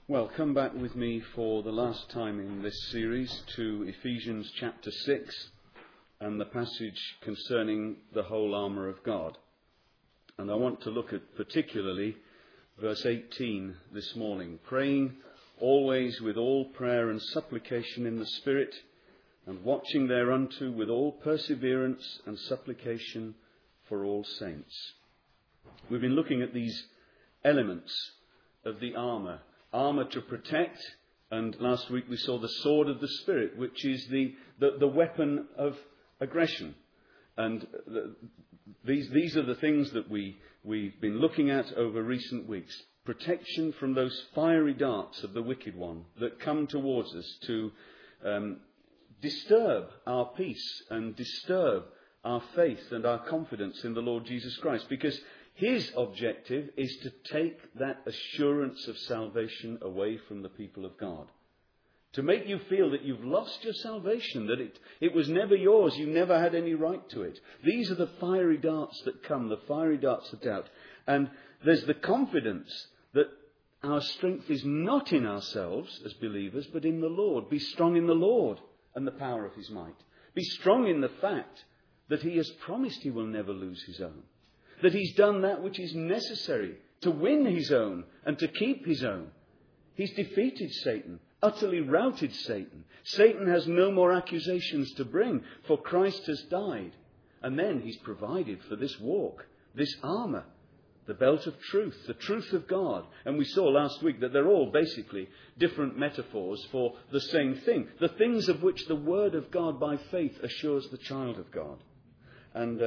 Well, come back with me for the last time in this series to Ephesians chapter 6 and the passage concerning the whole armour of God. And I want to look at particularly verse 18 this morning. Praying always with all prayer and supplication in the Spirit, and watching thereunto with all perseverance and supplication for all saints. We've been looking at these elements of the armour. Armour to protect, and last week we saw the sword of the Spirit, which is the weapon of aggression. And these are the things that we've been looking at over recent weeks. Protection from those fiery darts of the wicked one that come towards us to disturb our peace and disturb our faith and our confidence in the Lord Jesus Christ. Because his objective is to take that assurance of salvation away from the people of God. To make you feel that you've lost your salvation, that it was never yours, you never had any right to it. These are the fiery darts that come, the fiery darts of doubt. And there's the confidence that our strength is not in ourselves as believers, but in the Lord. Be strong in the Lord and the power of his might. Be strong in the fact that he has promised he will never lose his own. That he's done that which is necessary to win his own and to keep his own. He's defeated Satan, utterly routed Satan. Satan has no more accusations to bring, for Christ has died. And then he's provided for this walk, this armour, the belt of truth, the truth of God. And we saw last week that they're all basically different metaphors for the same thing. The things of which the Word of God by faith assures the child of God. And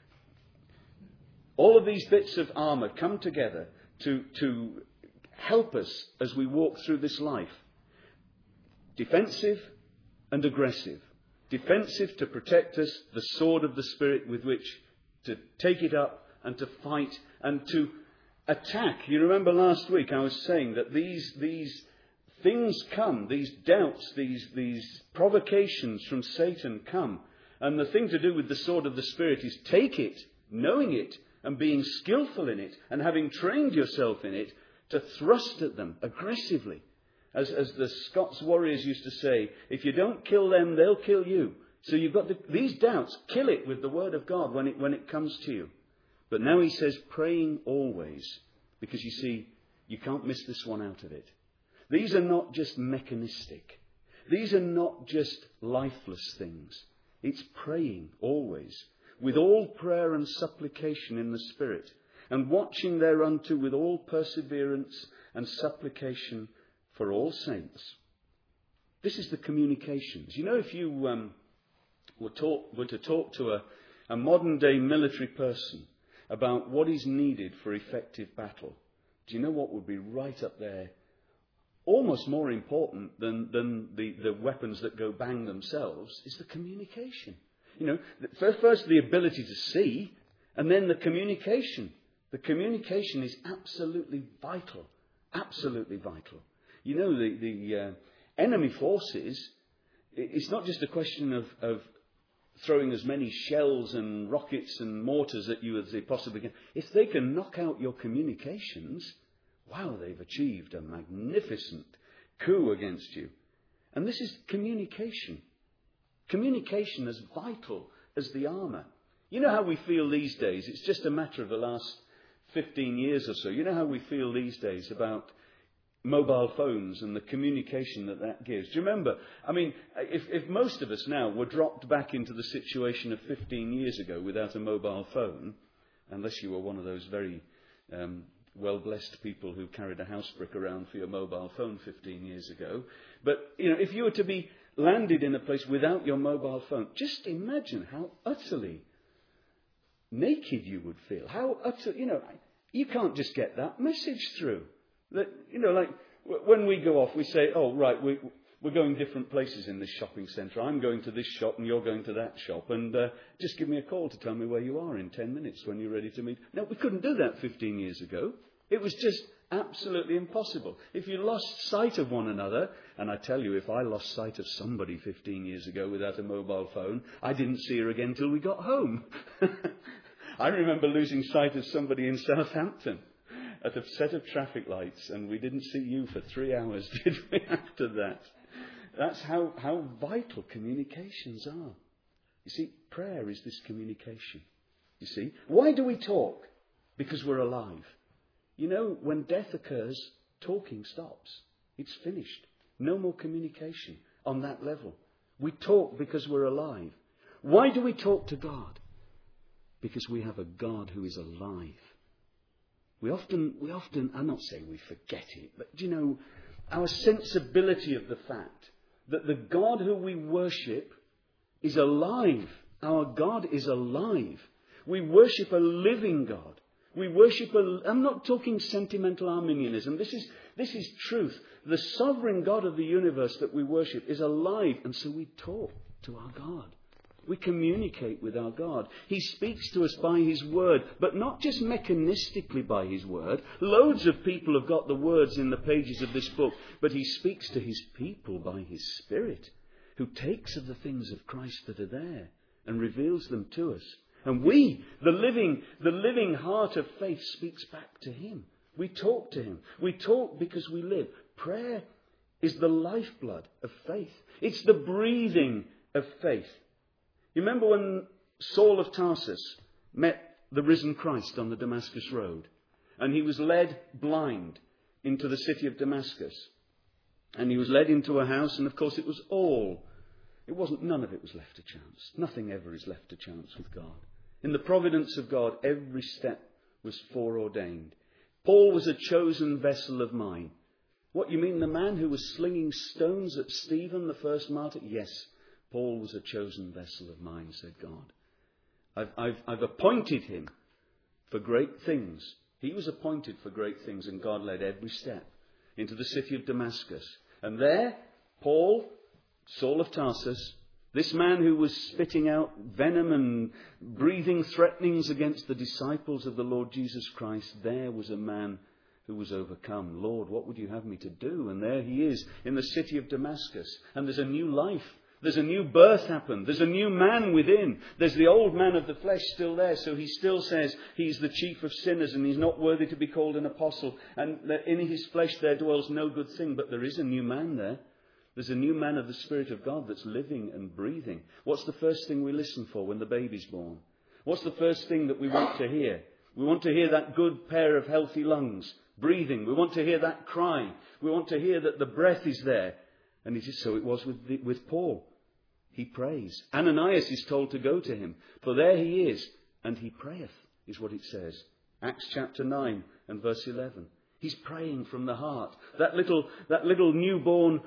all of these bits of armour come together to help us as we walk through this life. Defensive and aggressive. Defensive to protect us, the sword of the Spirit with which to take it up and to fight and to attack. You remember last week I was saying that these things come, these doubts, these provocations from Satan come. And the thing to do with the sword of the Spirit is take it, knowing it, and being skillful in it, and having trained yourself in it, to thrust at them aggressively. As the Scots warriors used to say, if you don't kill them, they'll kill you. So you've got these doubts, kill it with the word of God when it comes to you. But now he says praying always, because you see, you can't miss this one out of it. These are not just mechanistic. These are not just lifeless things. It's praying always, with all prayer and supplication in the Spirit, and watching thereunto with all perseverance and supplication for all saints. This is the communications. You know, if you were to talk to a modern-day military person about what is needed for effective battle, do you know what would be right up there? Almost more important than the weapons that go bang themselves is the communication. You know, first the ability to see, and then the communication. The communication is absolutely vital. Absolutely vital. You know, the enemy forces, it's not just a question of throwing as many shells and rockets and mortars at you as they possibly can. If they can knock out your communications, wow, they've achieved a magnificent coup against you. And this is communication. Communication as vital as the armour. You know how we feel these days? It's just a matter of the last 15 years or so. You know how we feel these days about mobile phones and the communication that gives. Do you remember? I mean, if most of us now were dropped back into the situation of 15 years ago without a mobile phone, unless you were one of those very well-blessed people who carried a house brick around for your mobile phone 15 years ago. But, you know, if you were to be landed in a place without your mobile phone, just imagine how utterly naked you would feel. How utterly, you know, you can't just get that message through. That, you know, like when we go off, we say, oh, right, we're going different places in this shopping centre. I'm going to this shop and you're going to that shop. And just give me a call to tell me where you are in 10 minutes when you're ready to meet. No, we couldn't do that 15 years ago. It was just absolutely impossible. If you lost sight of one another, and I tell you, if I lost sight of somebody 15 years ago without a mobile phone, I didn't see her again till we got home. I remember losing sight of somebody in Southampton. at a set of traffic lights, and we didn't see you for 3 hours, did we, after that? That's how vital communications are. You see, prayer is this communication. You see, why do we talk? Because we're alive. You know, when death occurs, talking stops. It's finished. No more communication on that level. We talk because we're alive. Why do we talk to God? Because we have a God who is alive. We often, I'm not saying we forget it, but you know, our sensibility of the fact that the God who we worship is alive. Our God is alive. We worship a living God. We worship I'm not talking sentimental Arminianism. This is truth. The sovereign God of the universe that we worship is alive, and so we talk to our God. We communicate with our God. He speaks to us by His Word, but not just mechanistically by His Word. Loads of people have got the words in the pages of this book, but He speaks to His people by His Spirit, who takes of the things of Christ that are there and reveals them to us. And we, the living heart of faith, speaks back to Him. We talk to Him. We talk because we live. Prayer is the lifeblood of faith. It's the breathing of faith. You remember when Saul of Tarsus met the risen Christ on the Damascus road, and he was led blind into the city of Damascus, and he was led into a house, and of course none of it was left to chance. Nothing ever is left to chance with God. In the providence of God, every step was foreordained. Paul was a chosen vessel of mine. What, you mean the man who was slinging stones at Stephen, the first martyr? Yes, Paul was a chosen vessel of mine, said God. I've appointed him for great things. He was appointed for great things, and God led every step into the city of Damascus. And there, Paul, Saul of Tarsus, this man who was spitting out venom and breathing threatenings against the disciples of the Lord Jesus Christ, there was a man who was overcome. Lord, what would you have me to do? And there he is in the city of Damascus. And there's a new life. There's a new birth happened. There's a new man within. There's the old man of the flesh still there. So he still says he's the chief of sinners and he's not worthy to be called an apostle. And that in his flesh there dwells no good thing. But there is a new man there. There's a new man of the Spirit of God that's living and breathing. What's the first thing we listen for when the baby's born? What's the first thing that we want to hear? We want to hear that good pair of healthy lungs breathing. We want to hear that cry. We want to hear that the breath is there. And it is so it was with Paul. He prays. Ananias is told to go to him, for there he is, and he prayeth, is what it says. Acts chapter 9 and verse 11. He's praying from the heart. That little newborn,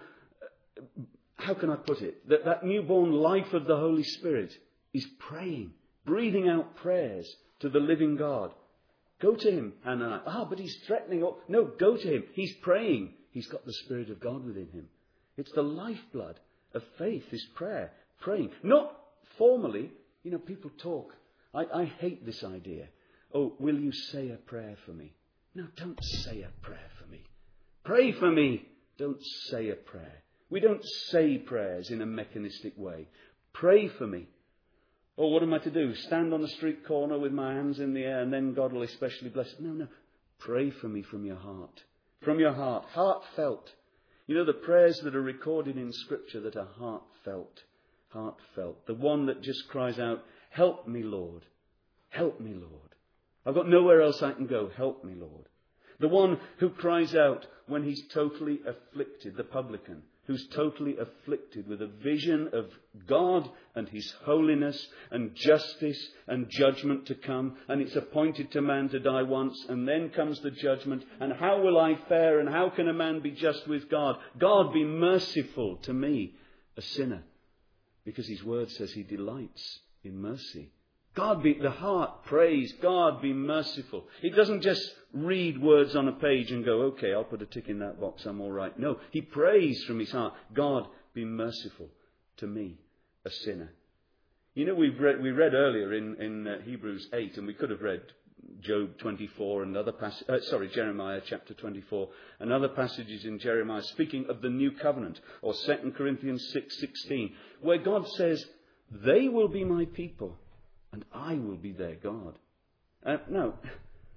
how can I put it? That newborn life of the Holy Spirit is praying, breathing out prayers to the living God. Go to him, Ananias. But he's threatening. No, go to him. He's praying. He's got the Spirit of God within him. It's the lifeblood of faith is prayer. Praying. Not formally. You know, people talk. I hate this idea. Oh, will you say a prayer for me? No, don't say a prayer for me. Pray for me. Don't say a prayer. We don't say prayers in a mechanistic way. Pray for me. Oh, what am I to do? Stand on the street corner with my hands in the air and then God will especially bless it? No. Pray for me from your heart. From your heart. Heartfelt. You know, the prayers that are recorded in Scripture that are heartfelt. Heartfelt. The one that just cries out, help me, Lord. Help me, Lord. I've got nowhere else I can go. Help me, Lord. The one who cries out when he's totally afflicted, the publican, who's totally afflicted with a vision of God and His holiness and justice and judgment to come. And it's appointed to man to die once, and then comes the judgment. And how will I fare, and how can a man be just with God? God, be merciful to me, a sinner. Because His word says He delights in mercy. The heart prays, God, be merciful. It doesn't just read words on a page and go, okay, I'll put a tick in that box, I'm all right. No, he prays from his heart, God, be merciful to me, a sinner. You know, we read earlier in Hebrews 8, and we could have read Job 24 and other Jeremiah chapter 24 and other passages in Jeremiah speaking of the new covenant, or 2 Corinthians 6:16, where God says, they will be my people and I will be their God. Now,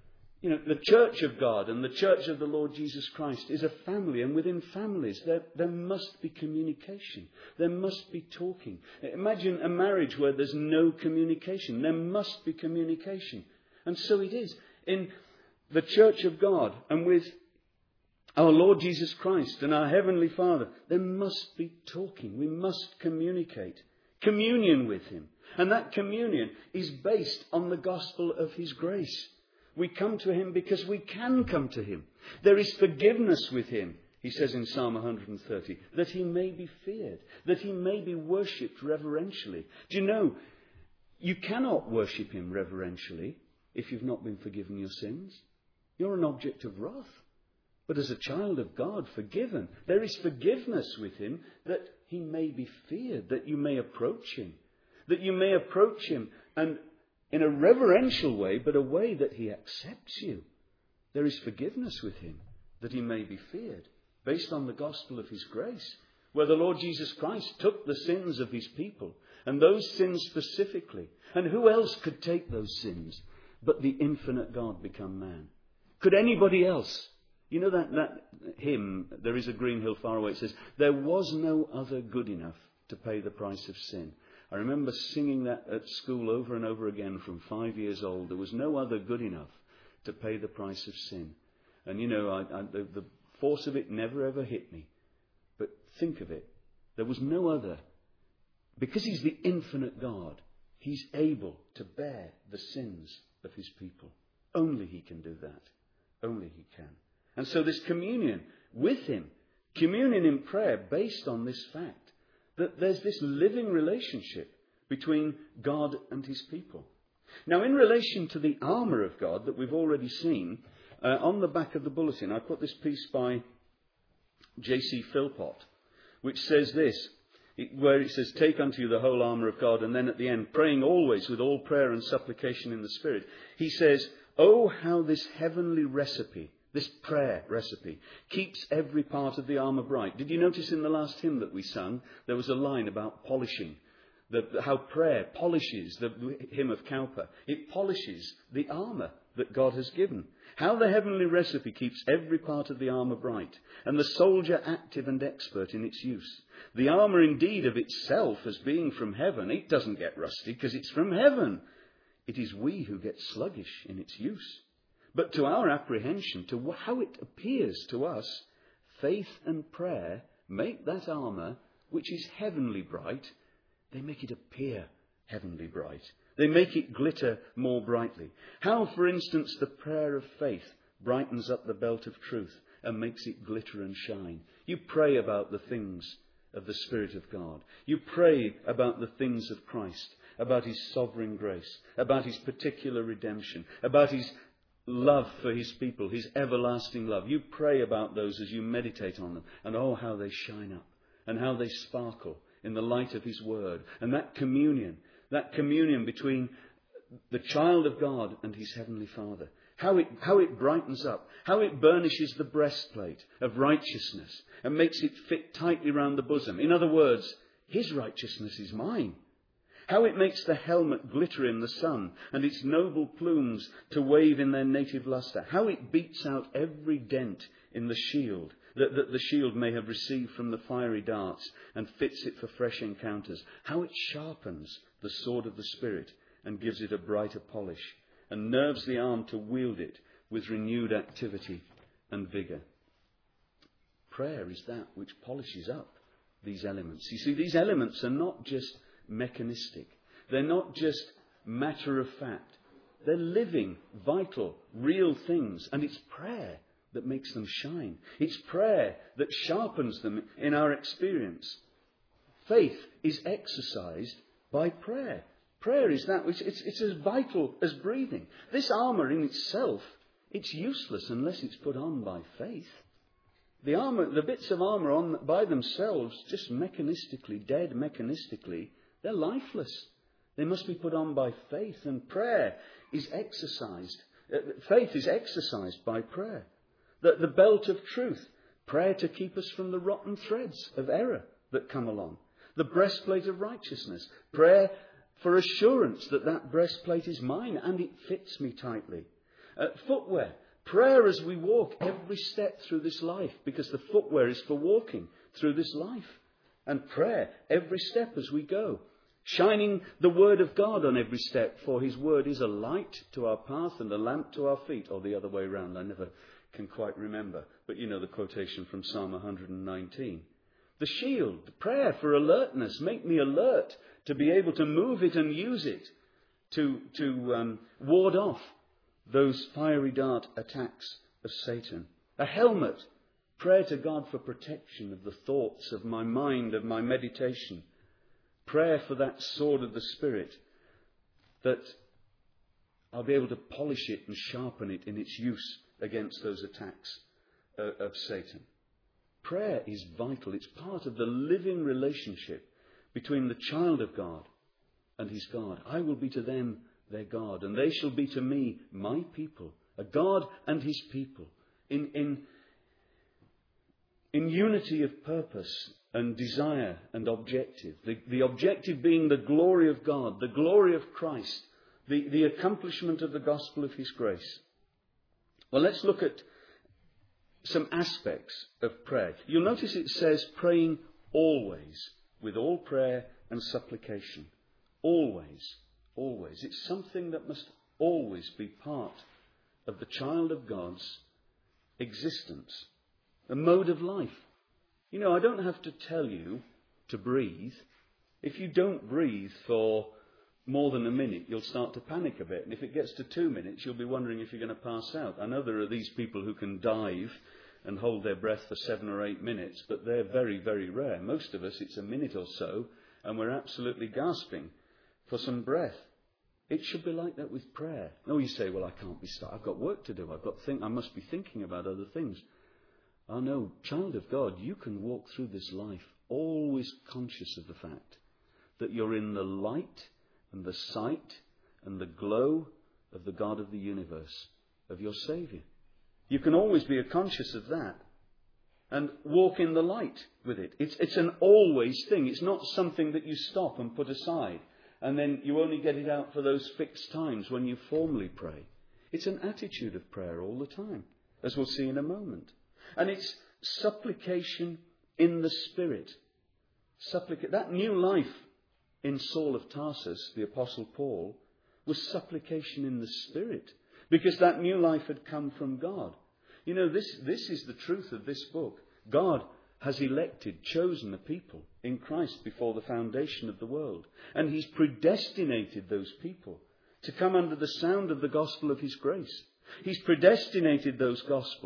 You know, the church of God and the church of the Lord Jesus Christ is a family, and within families there must be communication. There must be talking. Imagine a marriage where there's no communication. There must be communication. And so it is in the church of God and with our Lord Jesus Christ and our Heavenly Father. There must be talking. We must communicate. Communion with Him. And that communion is based on the gospel of His grace. We come to Him because we can come to Him. There is forgiveness with Him, He says in Psalm 130, that He may be feared, that He may be worshipped reverentially. Do you know, you cannot worship Him reverentially if you've not been forgiven your sins. You're an object of wrath. But as a child of God, forgiven, there is forgiveness with Him that He may be feared, that you may approach Him. That you may approach Him and in a reverential way, but a way that He accepts you. There is forgiveness with Him, that He may be feared, based on the gospel of His grace, where the Lord Jesus Christ took the sins of His people, and those sins specifically. And who else could take those sins but the infinite God become man? Could anybody else? You know that hymn, There Is a Green Hill Far Away, it says, there was no other good enough to pay the price of sin. I remember singing that at school over and over again from 5 years old. There was no other good enough to pay the price of sin. And you know, the force of it never ever hit me. But think of it. There was no other. Because He's the infinite God, He's able to bear the sins of His people. Only He can do that. Only He can. And so this communion with Him, communion in prayer based on this fact, that there's this living relationship between God and His people. Now, in relation to the armour of God that we've already seen, on the back of the bulletin, I put this piece by J.C. Philpott, which says this, where it says, take unto you the whole armour of God, and then at the end, praying always with all prayer and supplication in the Spirit. He says, oh, how this heavenly recipe, this prayer recipe, keeps every part of the armour bright. Did you notice in the last hymn that we sung, there was a line about polishing, how prayer polishes, the hymn of Cowper. It polishes the armour that God has given. How the heavenly recipe keeps every part of the armour bright, and the soldier active and expert in its use. The armour indeed of itself, as being from heaven, it doesn't get rusty because it's from heaven. It is we who get sluggish in its use. But to our apprehension, to how it appears to us, faith and prayer make that armour, which is heavenly bright, they make it appear heavenly bright. They make it glitter more brightly. How, for instance, the prayer of faith brightens up the belt of truth and makes it glitter and shine. You pray about the things of the Spirit of God. You pray about the things of Christ, about His sovereign grace, about His particular redemption, about His love for His people, His everlasting love. You pray about those as you meditate on them. And oh, how they shine up and how they sparkle in the light of His word. And that communion between the child of God and His Heavenly Father. How it brightens up. How it burnishes the breastplate of righteousness and makes it fit tightly round the bosom. In other words, His righteousness is mine. How it makes the helmet glitter in the sun and its noble plumes to wave in their native lustre. How it beats out every dent in the shield that the shield may have received from the fiery darts and fits it for fresh encounters. How it sharpens the sword of the Spirit and gives it a brighter polish and nerves the arm to wield it with renewed activity and vigour. Prayer is that which polishes up these elements. You see, these elements are not just mechanistic. They're not just matter of fact. They're living, vital, real things. And it's prayer that makes them shine. It's prayer that sharpens them in our experience. Faith is exercised by prayer. Prayer is that which it's as vital as breathing. This armour in itself, it's useless unless it's put on by faith. The bits of armour on by themselves, just mechanistically, dead mechanistically, they're lifeless. They must be put on by faith, and prayer is exercised. Faith is exercised by prayer. The belt of truth, prayer to keep us from the rotten threads of error that come along. The breastplate of righteousness, prayer for assurance that breastplate is mine and it fits me tightly. Footwear. Prayer as we walk every step through this life, because the footwear is for walking through this life. And prayer every step as we go. Shining the word of God on every step, for his word is a light to our path and a lamp to our feet. Or the other way around, I never can quite remember. But you know the quotation from Psalm 119. The shield, the prayer for alertness. Make me alert to be able to move it and use it to ward off those fiery dart attacks of Satan. A helmet. Prayer to God for protection of the thoughts of my mind, of my meditation. Prayer for that sword of the Spirit, that I'll be able to polish it and sharpen it in its use against those attacks of Satan. Prayer is vital. It's part of the living relationship between the child of God and his God. I will be to them their God, and they shall be to me my people. A God and his people in unity of purpose and desire and objective. The objective being the glory of God, the glory of Christ, the accomplishment of the gospel of his grace. Well, let's look at some aspects of prayer. You'll notice it says praying always, with all prayer and supplication. Always, always. It's something that must always be part of the child of God's existence, a mode of life. You know, I don't have to tell you to breathe. If you don't breathe for more than a minute, you'll start to panic a bit. And if it gets to 2 minutes, you'll be wondering if you're going to pass out. I know there are these people who can dive and hold their breath for 7 or 8 minutes, but they're very, very rare. Most of us, it's a minute or so, and we're absolutely gasping for some breath. It should be like that with prayer. No, you say, well, I can't be stuck. I've got work to do. I must be thinking about other things. Oh no, child of God, you can walk through this life always conscious of the fact that you're in the light and the sight and the glow of the God of the universe, of your Saviour. You can always be conscious of that and walk in the light with it. It's an always thing. It's not something that you stop and put aside and then you only get it out for those fixed times when you formally pray. It's an attitude of prayer all the time, as we'll see in a moment. And it's supplication in the Spirit. That new life in Saul of Tarsus, the Apostle Paul, was supplication in the Spirit, because that new life had come from God. You know, this is the truth of this book. God has elected, chosen a people in Christ before the foundation of the world. And he's predestinated those people to come under the sound of the gospel of his grace. He's predestinated those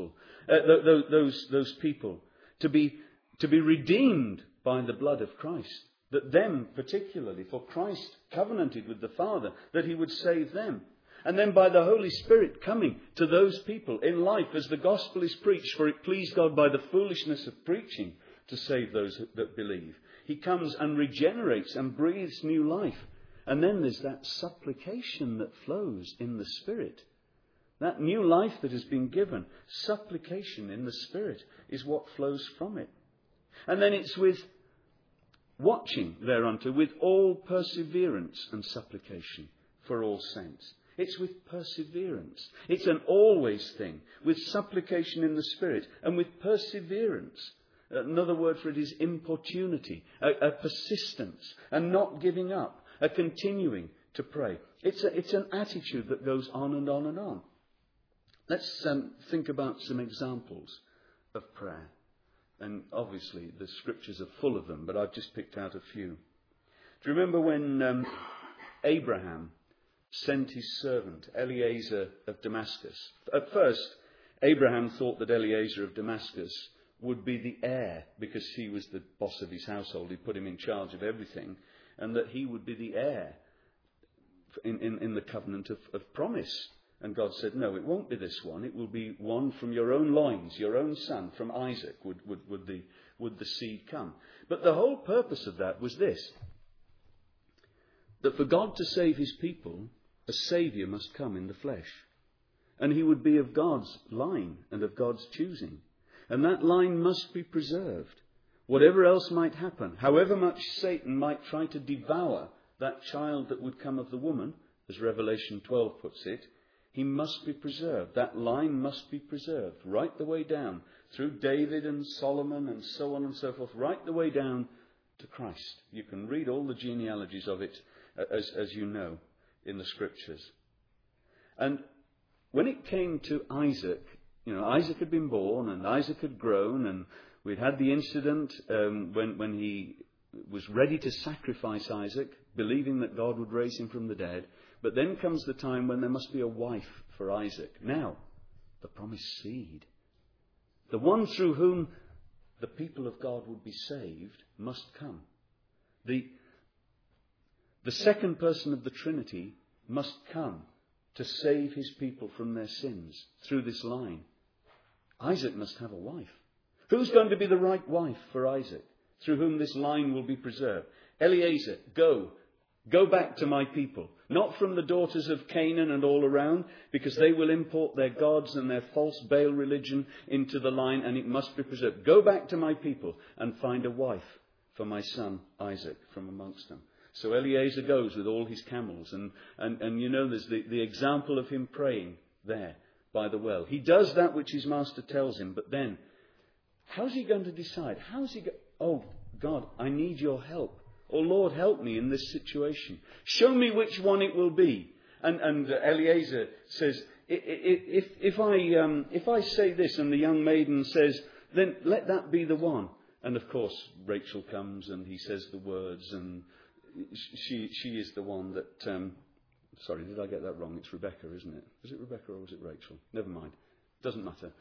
people to be redeemed by the blood of Christ. That them particularly, for Christ covenanted with the Father that he would save them. And then by the Holy Spirit coming to those people in life as the gospel is preached, for it pleased God by the foolishness of preaching to save those that believe. He comes and regenerates and breathes new life. And then there's that supplication that flows in the Spirit. That new life that has been given, supplication in the Spirit, is what flows from it. And then it's with watching thereunto with all perseverance and supplication for all saints. It's with perseverance. It's an always thing, with supplication in the Spirit and with perseverance. Another word for it is importunity, a persistence, and not giving up, a continuing to pray. It's an attitude that goes on and on and on. Let's think about some examples of prayer. And obviously the scriptures are full of them, but I've just picked out a few. Do you remember when Abraham sent his servant Eliezer of Damascus? At first, Abraham thought that Eliezer of Damascus would be the heir, because he was the boss of his household. He put him in charge of everything, and that he would be the heir in the covenant of promise. And God said, no, it won't be this one. It will be one from your own loins, your own son, from Isaac would the seed come. But the whole purpose of that was this: that for God to save his people, a saviour must come in the flesh. And he would be of God's line and of God's choosing. And that line must be preserved. Whatever else might happen, however much Satan might try to devour that child that would come of the woman, as Revelation 12 puts it, He must be preserved. That line must be preserved right the way down through David and Solomon and so on and so forth, right the way down to Christ. You can read all the genealogies of it, as you know, in the Scriptures. And when it came to Isaac, Isaac had been born and Isaac had grown, and we'd had the incident when he was ready to sacrifice Isaac, believing that God would raise him from the dead. But then comes the time when there must be a wife for Isaac. Now, the promised seed, the one through whom the people of God would be saved, must come. The second person of the Trinity must come to save his people from their sins through this line. Isaac must have a wife. Who's going to be the right wife for Isaac, through whom this line will be preserved? Eliezer, go back to my people. Not from the daughters of Canaan and all around, because they will import their gods and their false Baal religion into the line, and it must be preserved. Go back to my people and find a wife for my son Isaac from amongst them. So Eliezer goes with all his camels, and there's the example of him praying there by the well. He does that which his master tells him, but then, how's he going to decide? Oh, God, I need your help. Oh, Lord, help me in this situation. Show me which one it will be. And Eliezer says, if I say this and the young maiden says, then let that be the one. And of course, Rachel comes and he says the words, and she is the one that... sorry, did I get that wrong? It's Rebecca, isn't it? Was it Rebecca or was it Rachel? Never mind. Doesn't matter.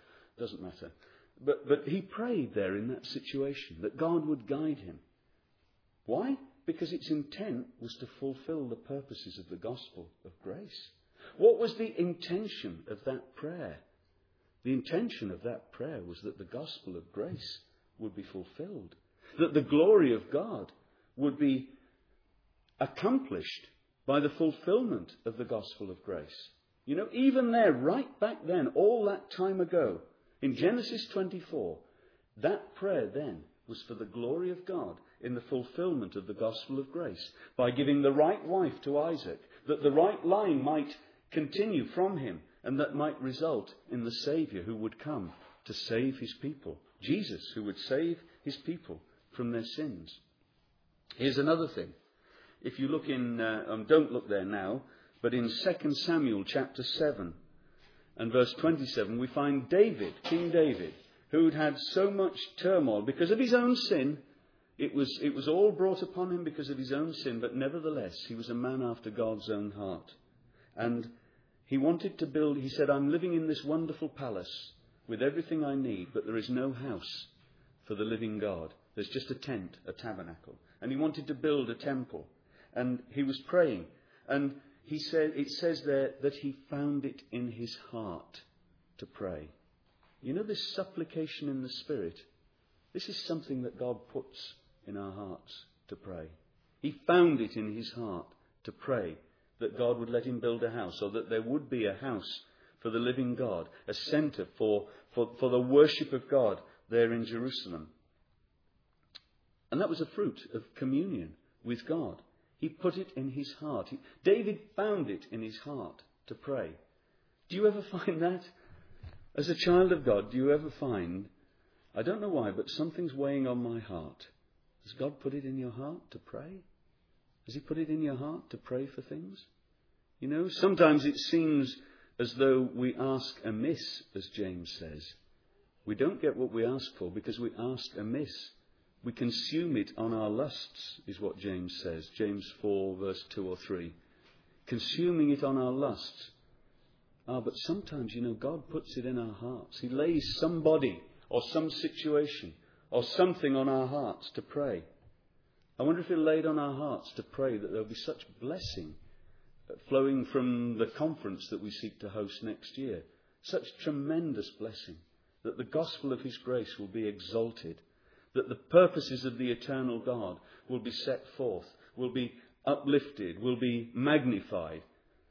But he prayed there in that situation that God would guide him. Why? Because its intent was to fulfill the purposes of the gospel of grace. What was the intention of that prayer? The intention of that prayer was that the gospel of grace would be fulfilled. That the glory of God would be accomplished by the fulfillment of the gospel of grace. Even there, right back then, all that time ago, in Genesis 24, that prayer then was for the glory of God in the fulfillment of the gospel of grace, by giving the right wife to Isaac, that the right line might continue from him, and that might result in the Saviour who would come to save his people. Jesus, who would save his people from their sins. Here's another thing. If you look in, don't look there now, but in 2 Samuel chapter 7 and verse 27, we find David, King David, who'd had so much turmoil because of his own sin. It was all brought upon him because of his own sin, but nevertheless, he was a man after God's own heart. And he wanted to build, he said, I'm living in this wonderful palace with everything I need, but there is no house for the living God. There's just a tent, a tabernacle. And he wanted to build a temple. And he was praying. And it says there that he found it in his heart to pray. This supplication in the Spirit, this is something that God puts in our hearts to pray. He found it in his heart to pray that God would let him build a house, or that there would be a house for the living God, a centre for the worship of God there in Jerusalem. And that was a fruit of communion with God. He put it in his heart. David found it in his heart to pray. Do you ever find that? As a child of God, do you ever find, I don't know why, but something's weighing on my heart? Has God put it in your heart to pray? Has he put it in your heart to pray for things? Sometimes it seems as though we ask amiss, as James says. We don't get what we ask for because we ask amiss. We consume it on our lusts, is what James says. James 4, verse 2 or 3. Consuming it on our lusts. But sometimes, God puts it in our hearts. He lays somebody or some situation or something on our hearts to pray. I wonder if he laid on our hearts to pray that there will be such blessing flowing from the conference that we seek to host next year. Such tremendous blessing that the gospel of his grace will be exalted. That the purposes of the eternal God will be set forth, will be uplifted, will be magnified.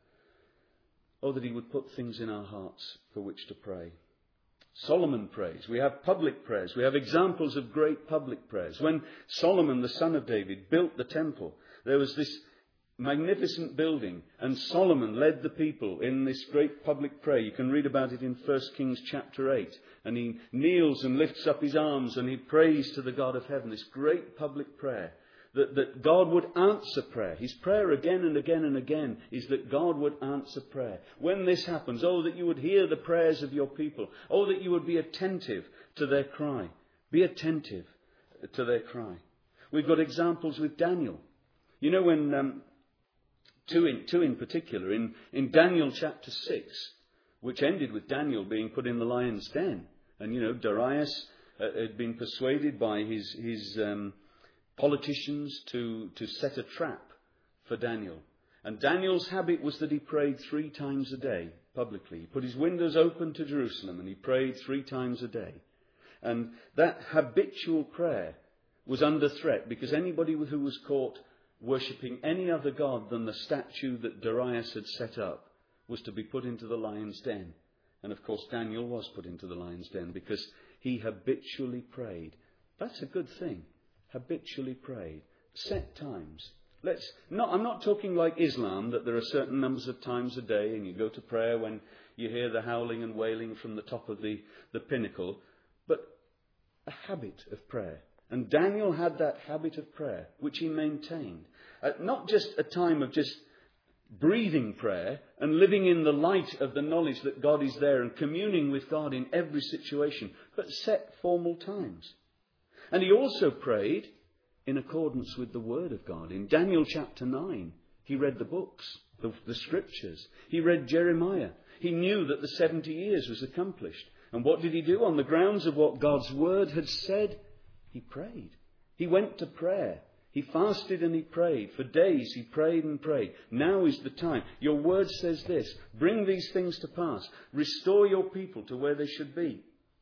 Or that he would put things in our hearts for which to pray. Solomon prays. We have public prayers. We have examples of great public prayers. When Solomon, the son of David, built the temple, there was this magnificent building, and Solomon led the people in this great public prayer. You can read about it in 1 Kings chapter 8. And he kneels and lifts up his arms and he prays to the God of heaven. This great public prayer. That God would answer prayer. His prayer again and again and again is that God would answer prayer. When this happens, oh, that you would hear the prayers of your people. Oh, that you would be attentive to their cry. Be attentive to their cry. We've got examples with Daniel. You know, when two in particular, in Daniel chapter 6, which ended with Daniel being put in the lion's den. And, you know, Darius had been persuaded by his politicians to set a trap for Daniel. And Daniel's habit was that he prayed 3 times a day publicly. He put his windows open to Jerusalem and he prayed 3 times a day. And that habitual prayer was under threat because anybody who was caught worshipping any other god than the statue that Darius had set up was to be put into the lion's den. And of course Daniel was put into the lion's den because he habitually prayed. That's a good thing. Habitually prayed. Set times. I'm not talking like Islam, that there are certain numbers of times a day and you go to prayer when you hear the howling and wailing from the top of the pinnacle, but a habit of prayer. And Daniel had that habit of prayer, which he maintained. Not just a time of just breathing prayer and living in the light of the knowledge that God is there and communing with God in every situation, but set formal times. And he also prayed in accordance with the Word of God. In Daniel chapter 9, he read the books, the scriptures. He read Jeremiah. He knew that the 70 years was accomplished. And what did he do? On the grounds of what God's Word had said, he prayed. He went to prayer. He fasted and he prayed. For days he prayed and prayed. Now is the time. Your Word says this. Bring these things to pass. Restore your people to where they should be.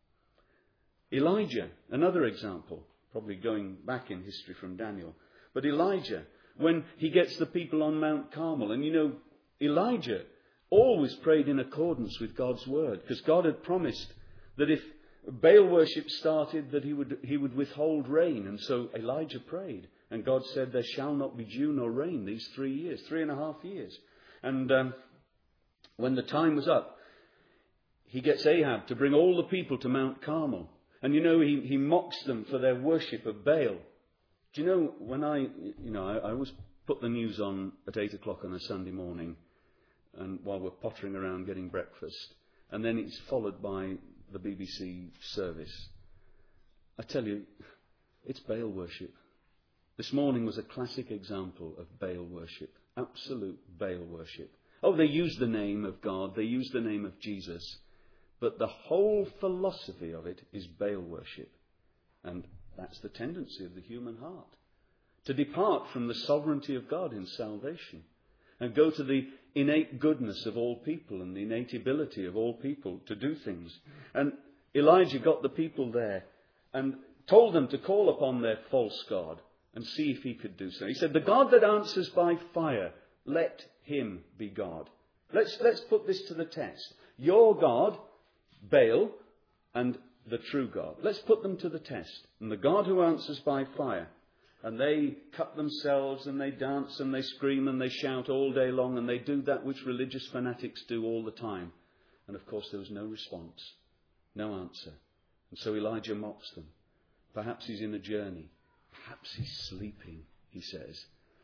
Elijah, another example, probably going back in history from Daniel. But Elijah, when he gets the people on Mount Carmel, and you know, Elijah always prayed in accordance with God's word, because God had promised that if Baal worship started, that he would withhold rain. And so Elijah prayed, and God said, there shall not be dew nor rain these 3 years, 3.5 years. And when the time was up, he gets Ahab to bring all the people to Mount Carmel. And you know, he mocks them for their worship of Baal. Do you know, when I always put the news on at 8 o'clock on a Sunday morning, and while we're pottering around getting breakfast, and then it's followed by the BBC service. I tell you, it's Baal worship. This morning was a classic example of Baal worship. Absolute Baal worship. Oh, they use the name of God. They use the name of Jesus. But the whole philosophy of it is Baal worship. And that's the tendency of the human heart. To depart from the sovereignty of God in salvation. And go to the innate goodness of all people and the innate ability of all people to do things. And Elijah got the people there and told them to call upon their false god and see if he could do so. He said, the God that answers by fire, let him be God. Let's put this to the test. Your God, Baal, and the true God. Let's put them to the test. And the God who answers by fire. And they cut themselves and they dance and they scream and they shout all day long and they do that which religious fanatics do all the time. And of course there was no response, no answer. And so Elijah mocks them. Perhaps he's in a journey. Perhaps he's sleeping, he says.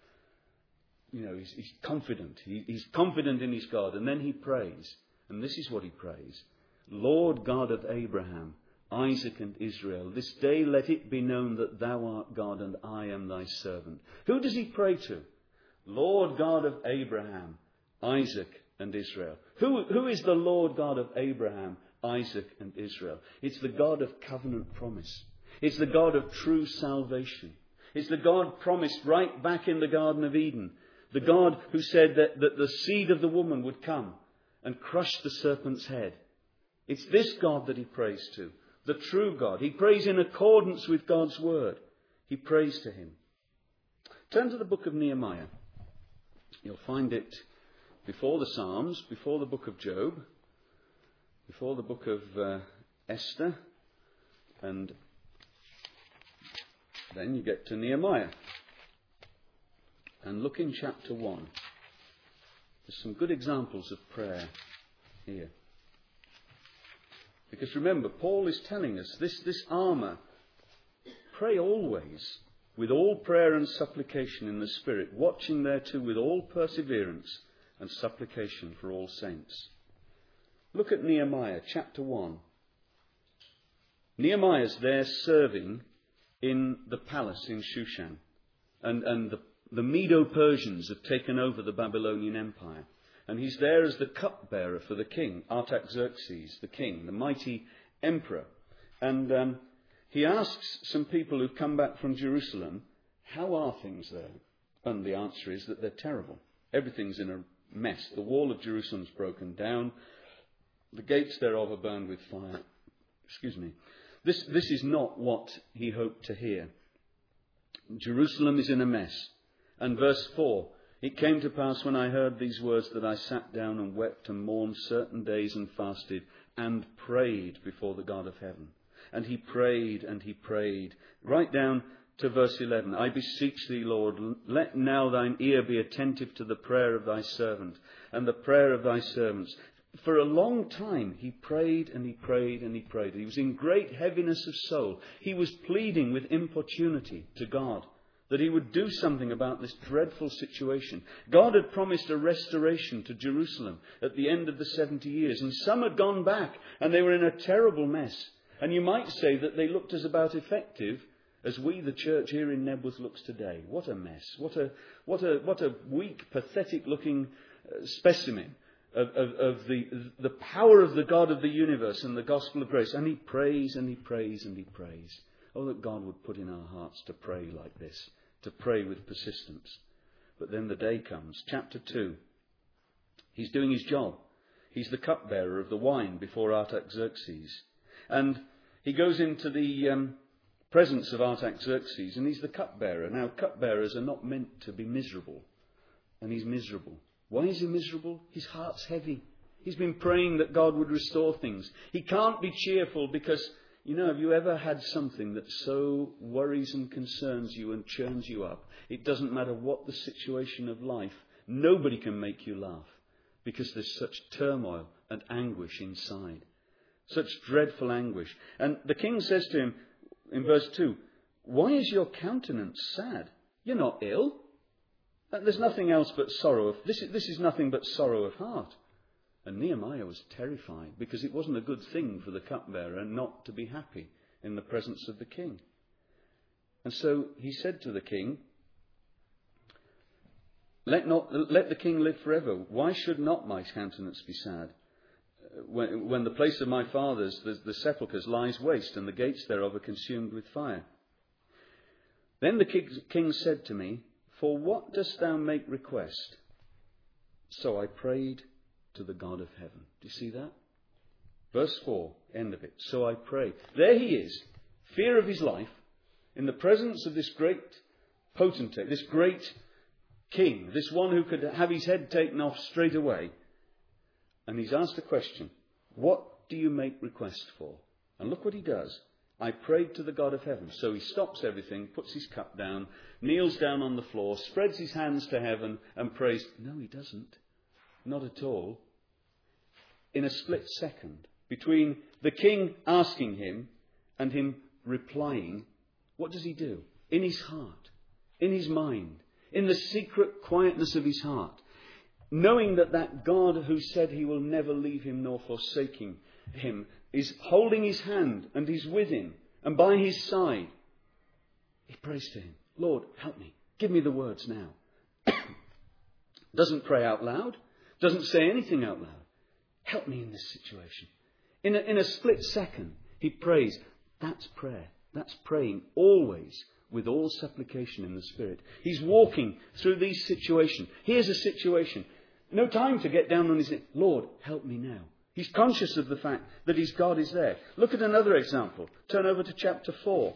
You know, he's confident. He's confident in his God. And then he prays. And this is what he prays. Lord God of Abraham, Isaac and Israel, this day let it be known that thou art God and I am thy servant. Who does he pray to? Lord God of Abraham, Isaac and Israel. Who is the Lord God of Abraham, Isaac and Israel? It's the God of covenant promise. It's the God of true salvation. It's the God promised right back in the Garden of Eden. The God who said that the seed of the woman would come and crush the serpent's head. It's this God that he prays to. The true God. He prays in accordance with God's word. He prays to him. Turn to the book of Nehemiah. You'll find it before the Psalms, before the book of Job, before the book of Esther, and then you get to Nehemiah. and look in chapter 1. There's some good examples of prayer here. Because remember, Paul is telling us this armour, pray always with all prayer and supplication in the Spirit, watching thereto with all perseverance and supplication for all saints. Look at Nehemiah chapter 1. Nehemiah's there serving in the palace in Shushan. And the Medo-Persians have taken over the Babylonian Empire. And he's there as the cupbearer for the king, Artaxerxes, the king, the mighty emperor. And he asks some people who've come back from Jerusalem, how are things there? And the answer is that they're terrible. Everything's in a mess. The wall of Jerusalem's broken down. The gates thereof are burned with fire. Excuse me. This is not what he hoped to hear. Jerusalem is in a mess. And verse 4, it came to pass when I heard these words that I sat down and wept and mourned certain days and fasted and prayed before the God of heaven. And he prayed and he prayed. Right down to verse 11. I beseech thee, Lord, let now thine ear be attentive to the prayer of thy servant and the prayer of thy servants. For a long time he prayed and he prayed and he prayed. He was in great heaviness of soul. He was pleading with importunity to God that he would do something about this dreadful situation. God had promised a restoration to Jerusalem at the end of the 70 years. And some had gone back and they were in a terrible mess. And you might say that they looked as about effective as we, the church here in Nebworth, looks today. What a mess. What a weak, pathetic looking specimen of the power of the God of the universe and the gospel of grace. And he prays and he prays and he prays. Oh, that God would put in our hearts to pray like this, to pray with persistence. But then the day comes. Chapter 2. He's doing his job. He's the cupbearer of the wine before Artaxerxes. And he goes into the presence of Artaxerxes and he's the cupbearer. Now, cupbearers are not meant to be miserable. And he's miserable. Why is he miserable? His heart's heavy. He's been praying that God would restore things. He can't be cheerful because, you know, have you ever had something that so worries and concerns you and churns you up? It doesn't matter what the situation of life. Nobody can make you laugh because there's such turmoil and anguish inside. Such dreadful anguish. And the king says to him in verse 2, why is your countenance sad? You're not ill. There's nothing else but sorrow. This is nothing but sorrow of heart. And Nehemiah was terrified because it wasn't a good thing for the cupbearer not to be happy in the presence of the king. And so he said to the king, let the king live forever. Why should not my countenance be sad? When the place of my fathers, the sepulchres, lies waste, and the gates thereof are consumed with fire. Then the king said to me, for what dost thou make request? So I prayed to the God of heaven. Do you see that? Verse 4, end of it. So I prayed. There he is, fear of his life, in the presence of this great potentate, this great king, this one who could have his head taken off straight away. And he's asked a question. What do you make request for? And look what he does. I prayed to the God of heaven. So he stops everything, puts his cup down, kneels down on the floor, spreads his hands to heaven and prays. No, he doesn't. Not at all. In a split second, between the king asking him and him replying, what does he do? In his heart, in his mind, in the secret quietness of his heart, knowing that God who said he will never leave him nor forsaking him is holding his hand and he's with him and by his side, he prays to him, Lord, help me. Give me the words now. Doesn't pray out loud. Doesn't say anything out loud. Help me in this situation. In a split second, he prays. That's prayer. That's praying always with all supplication in the Spirit. He's walking through these situations. Here's a situation. No time to get down on his knees. Lord, help me now. He's conscious of the fact that his God is there. Look at another example. Turn over to chapter 4.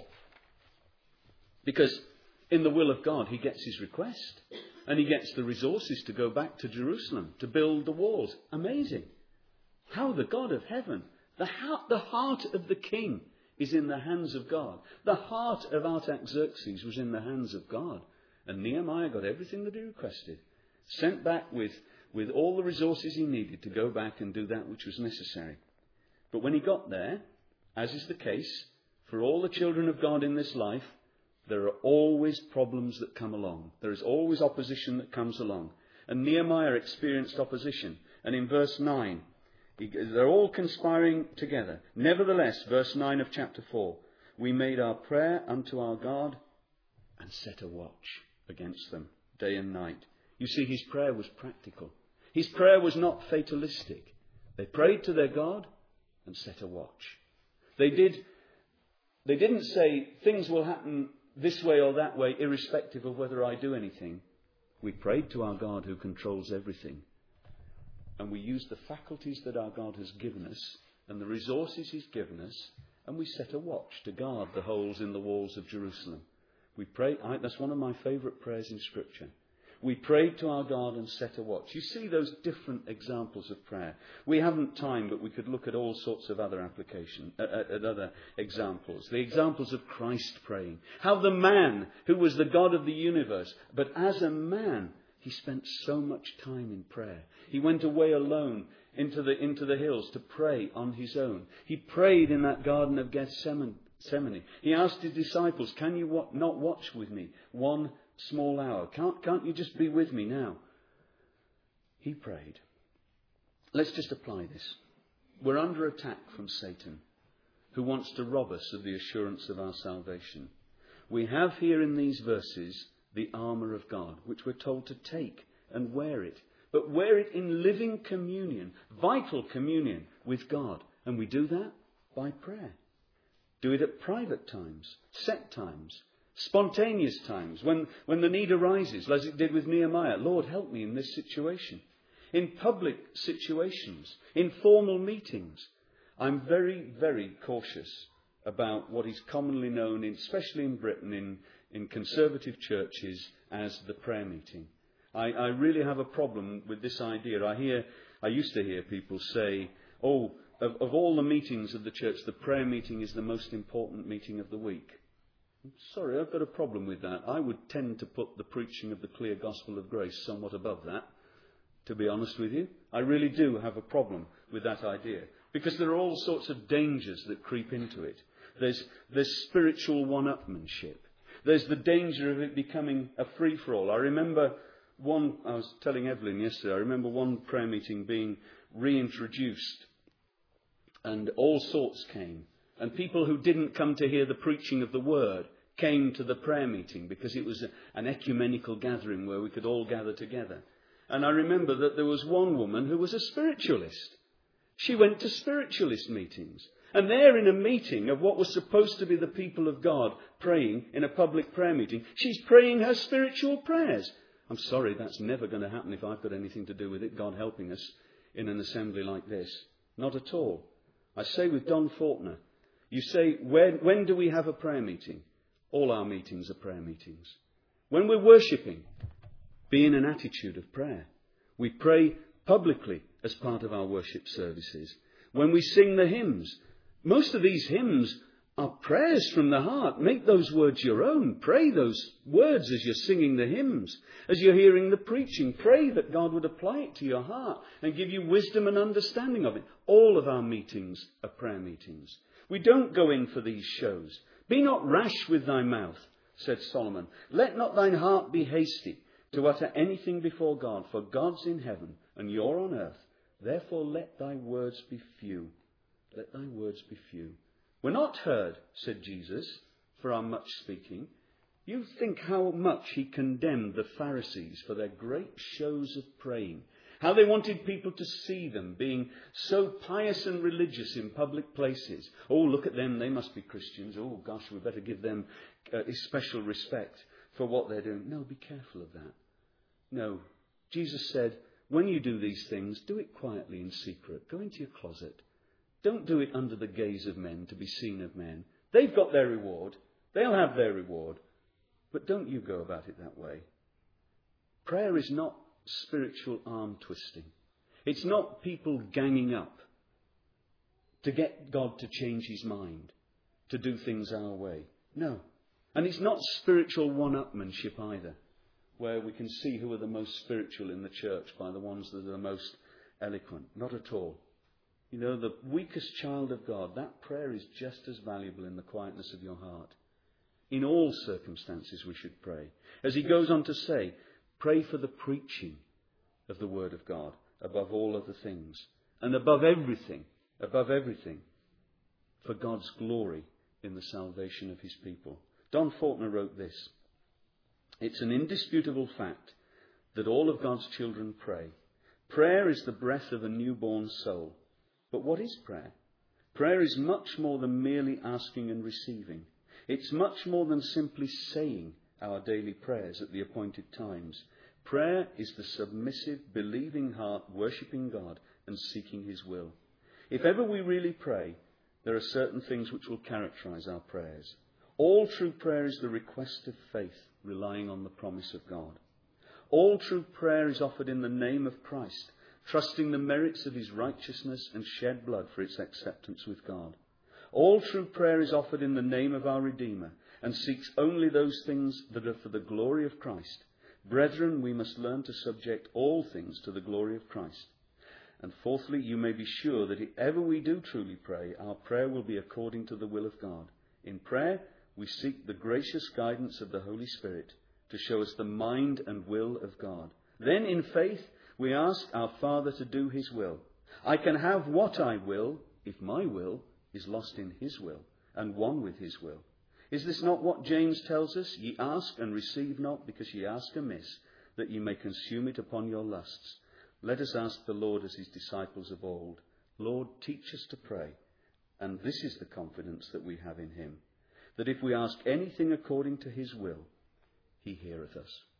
Because in the will of God, he gets his request. And he gets the resources to go back to Jerusalem, to build the walls. Amazing. How the God of heaven, the heart of the king is in the hands of God. The heart of Artaxerxes was in the hands of God. And Nehemiah got everything that he requested. Sent back with all the resources he needed to go back and do that which was necessary. But when he got there, as is the case for all the children of God in this life, there are always problems that come along. There is always opposition that comes along. And Nehemiah experienced opposition. And in verse 9, they're all conspiring together. Nevertheless, verse 9 of chapter 4, we made our prayer unto our God and set a watch against them day and night. You see, his prayer was practical. His prayer was not fatalistic. They prayed to their God and set a watch. They didn't say things will happen this way or that way, irrespective of whether I do anything. We prayed to our God who controls everything. And we used the faculties that our God has given us and the resources he's given us, and we set a watch to guard the holes in the walls of Jerusalem. We prayed. That's one of my favourite prayers in Scripture. We prayed to our God and set a watch. You see those different examples of prayer. We haven't time, but we could look at all sorts of other at other examples. The examples of Christ praying. How the man who was the God of the universe, but as a man, he spent so much time in prayer. He went away alone into the hills to pray on his own. He prayed in that Garden of Gethsemane. He asked his disciples, can you not watch with me one small hour? Can't you just be with me now? He prayed. Let's just apply this. We're under attack from Satan, who wants to rob us of the assurance of our salvation. We have here in these verses the armour of God, which we're told to take and wear it. But wear it in living communion, vital communion with God. And we do that by prayer. Do it at private times, set times, spontaneous times, when the need arises, as it did with Nehemiah. Lord, help me in this situation. In public situations, in formal meetings. I'm very, very cautious about what is commonly known, especially in Britain, in conservative churches, as the prayer meeting. I really have a problem with this idea. I used to hear people say, of all the meetings of the church, the prayer meeting is the most important meeting of the week. Sorry, I've got a problem with that. I would tend to put the preaching of the clear gospel of grace somewhat above that, to be honest with you. I really do have a problem with that idea, because there are all sorts of dangers that creep into it. There's spiritual one-upmanship. There's the danger of it becoming a free-for-all. I was telling Evelyn yesterday, I remember one prayer meeting being reintroduced, and all sorts came. And people who didn't come to hear the preaching of the word came to the prayer meeting because it was an ecumenical gathering where we could all gather together. And I remember that there was one woman who was a spiritualist. She went to spiritualist meetings. And there, in a meeting of what was supposed to be the people of God praying in a public prayer meeting, she's praying her spiritual prayers. I'm sorry, that's never going to happen if I've got anything to do with it, God helping us, in an assembly like this. Not at all. I say with Don Faulkner, you say, when do we have a prayer meeting? All our meetings are prayer meetings. When we're worshipping, be in an attitude of prayer. We pray publicly as part of our worship services. When we sing the hymns, most of these hymns are prayers from the heart. Make those words your own. Pray those words as you're singing the hymns. As you're hearing the preaching, pray that God would apply it to your heart and give you wisdom and understanding of it. All of our meetings are prayer meetings. We don't go in for these shows. Be not rash with thy mouth, said Solomon. Let not thine heart be hasty to utter anything before God, for God's in heaven and you're on earth. Therefore let thy words be few. Let thy words be few. We're not heard, said Jesus, for our much speaking. You think how much he condemned the Pharisees for their great shows of praying. How they wanted people to see them being so pious and religious in public places. Oh, look at them, they must be Christians. Oh, gosh, we better give them special respect for what they're doing. No, be careful of that. No, Jesus said, when you do these things, do it quietly in secret. Go into your closet. Don't do it under the gaze of men, to be seen of men. They've got their reward. They'll have their reward. But don't you go about it that way. Prayer is not spiritual arm twisting. It's not people ganging up to get God to change his mind, to do things our way. No. And it's not spiritual one-upmanship either. where we can see who are the most spiritual in the church by the ones that are the most eloquent. Not at all. You know, the weakest child of God, that prayer is just as valuable in the quietness of your heart. In all circumstances we should pray. As he goes on to say, pray for the preaching of the word of God above all other things. And above everything, for God's glory in the salvation of his people. Don Faulkner wrote this: "It's an indisputable fact that all of God's children pray. Prayer is the breath of a newborn soul. But what is prayer? Prayer is much more than merely asking and receiving. It's much more than simply saying our daily prayers at the appointed times. Prayer is the submissive, believing heart worshipping God and seeking his will. If ever we really pray, there are certain things which will characterize our prayers. All true prayer is the request of faith, relying on the promise of God. All true prayer is offered in the name of Christ, trusting the merits of his righteousness and shed blood for its acceptance with God. All true prayer is offered in the name of our Redeemer and seeks only those things that are for the glory of Christ. Brethren, we must learn to subject all things to the glory of Christ. And fourthly, you may be sure that if ever we do truly pray, our prayer will be according to the will of God. In prayer, we seek the gracious guidance of the Holy Spirit to show us the mind and will of God. Then, in faith, we ask our Father to do his will. I can have what I will if my will is lost in his will and one with his will. Is this not what James tells us? Ye ask and receive not, because ye ask amiss, that ye may consume it upon your lusts. Let us ask the Lord as his disciples of old. Lord, teach us to pray. And this is the confidence that we have in him, that if we ask anything according to his will, he heareth us."